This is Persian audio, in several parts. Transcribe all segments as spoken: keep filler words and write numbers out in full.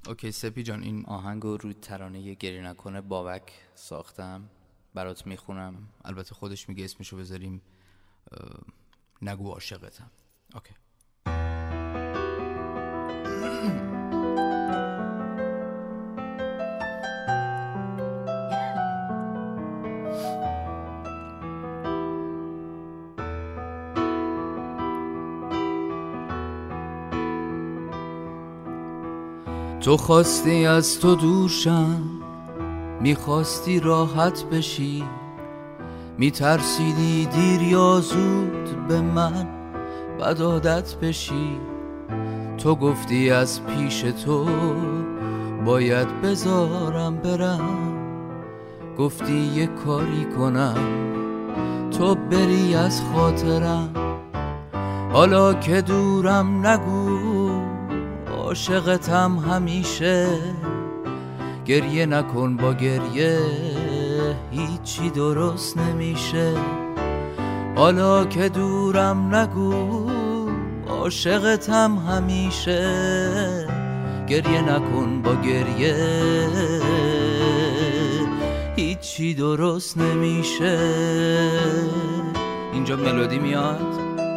اوکی سپی جان، این آهنگو رو ترانه گریه نکنه بابک ساختم، برات میخونم. البته خودش میگه اسمشو بذاریم نگو عاشقتم. اوکی. تو خواستی از تو دورشم، میخواستی راحت بشی، میترسیدی دیر یا زود به من بد عادت بشی. تو گفتی از پیش تو باید بذارم برم، گفتی یه کاری کنم تو بری از خاطرم. حالا که دورم نگو عاشقتم همیشه، گریه نکن با گریه هیچی درست نمیشه. حالا که دورم نگو عاشقتم همیشه، گریه نکن با گریه هیچی درست نمیشه. اینجا ملودی میاد.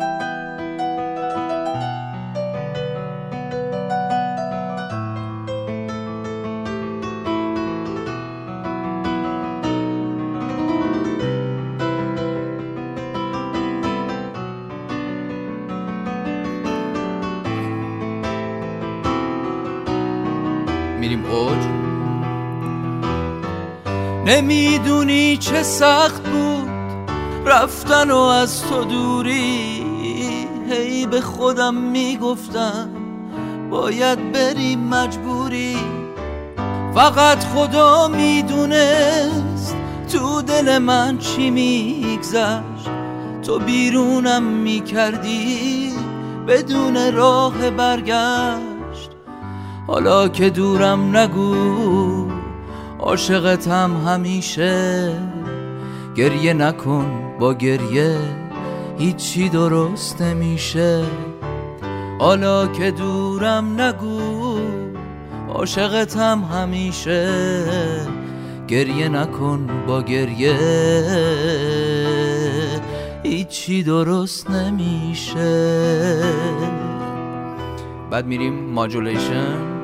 میریم اوج. نمیدونی چه سخت بود رفتن و از تو دوری، هی به خودم میگفتم باید بری مجبوری. فقط خدا میدونست تو دل من چی میگذشت، تو بیرونم میکردی بدون راه برگشت. حالا که دورم نگو عاشقتم همیشه، گریه نکن با گریه هیچی درست نمیشه. حالا که دورم نگو عاشقتم همیشه، گریه نکن با گریه هیچی درست نمیشه. بعد میریم ماجولیشن.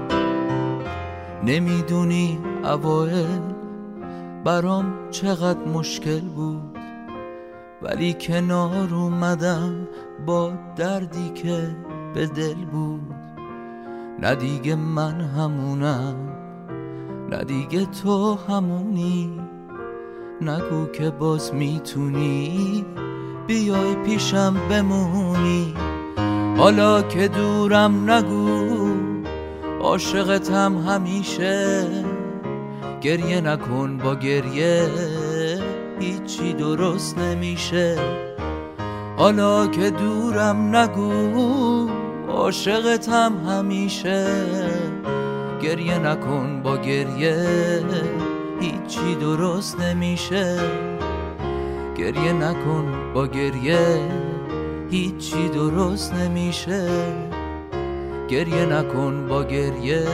نمیدونی اوایل برام چقدر مشکل بود، ولی کنار اومدم با دردی که به دل بود. نه دیگه من همونم، نه دیگه تو همونی، نگو که باز میتونی بیای پیشم بمونی. حالا که دورم نگو عاشقتم همیشه، گریه نکن با گریه هیچی درست نمیشه. حالا که دورم نگو عاشقتم همیشه، گریه نکن با گریه هیچی درست نمیشه. گریه نکن با گریه هیچی درست نمیشه. گریه نکن با گریه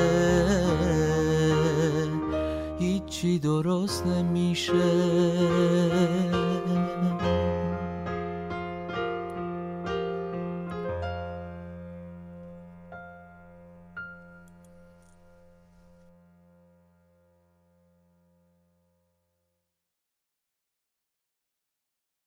هیچی درست نمیشه.